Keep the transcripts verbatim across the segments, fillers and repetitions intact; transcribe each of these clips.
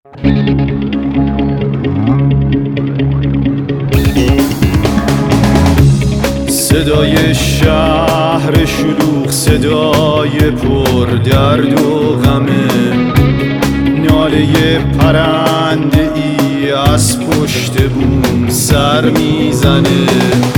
صدای شهر شلوغ، صدای پر درد و غمه، ناله پرنده ای از پشت بوم سر میزنه،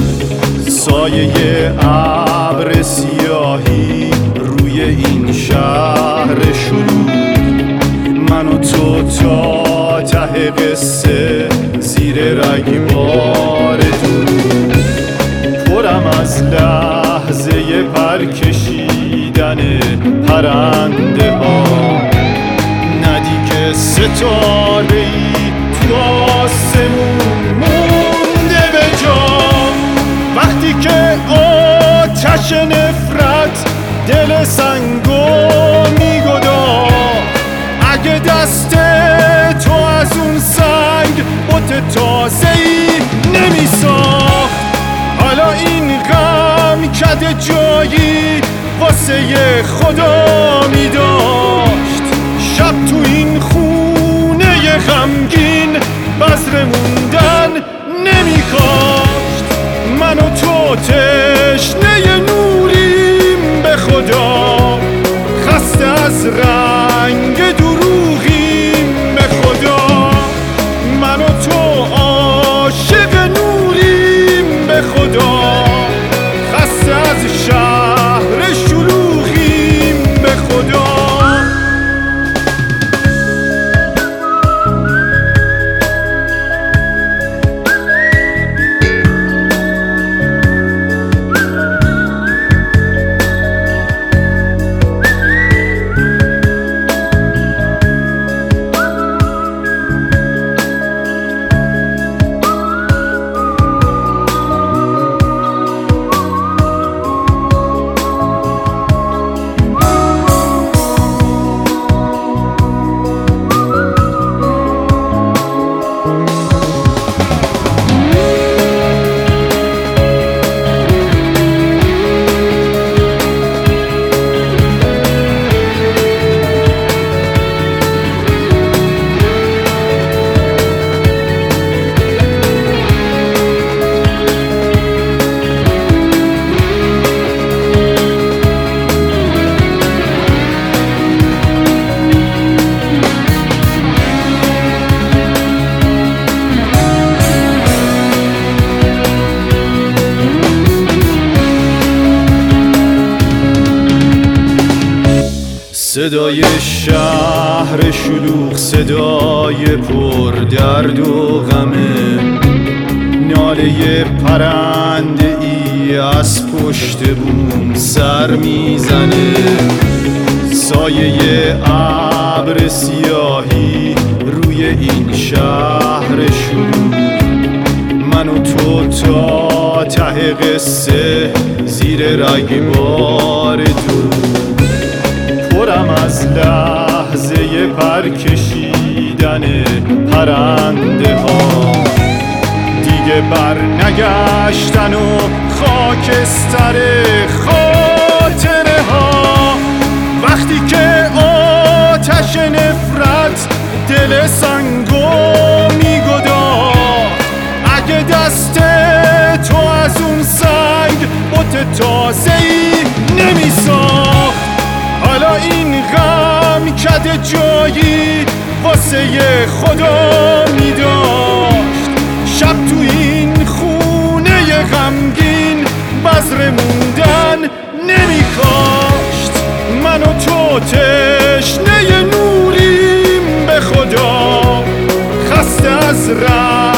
سایه ابر سیاهی روی این شهر شلوغ، من و تو تا ته قصه زیر رگبار دروغ، پرم از لحظه پر کشیدن پرنده ها، ندی که ستاره ای تو آسمون مونده به جا، وقتی که آتش نفرت دل سنگو میگدا، اگه دست تو از اون سنگ بت تازه‌ای نمیساخت، حالا این غم کده جایی واسه خدا میداشت، شب تو این خونه غمگین بذر موندن نمیکاشت، من و تو تشنه نوریم به خدا، خسته از رنگ دروغیم به خدا، من و تو عاشق نوریم به خدا، خسته از شهر شلوغیم به خدا. صدای شهر شلوغ، صدای پر درد و غمه، ناله پرنده ای از پشت بوم سر میزنه، سایه ابر سیاهی روی این شهر شلوغ، من و تو تا ته قصه زیر رگبار دروغ، پرم از لحظه پر کشیدن پرنده ها، دیگه بر نگشتن و خاکستر خاطره ها، وقتی که آتش نفرت دل سنگو میگدا، اگه دست تو از اون سنگ بت تازه‌ای نمیساخت، حالا این غم کده جایی واسه خدا میداشت، شب تو این خونه غمگین بذر موندن نمیکاشت، من و تو تشنه نوریم به خدا، خسته از رنگ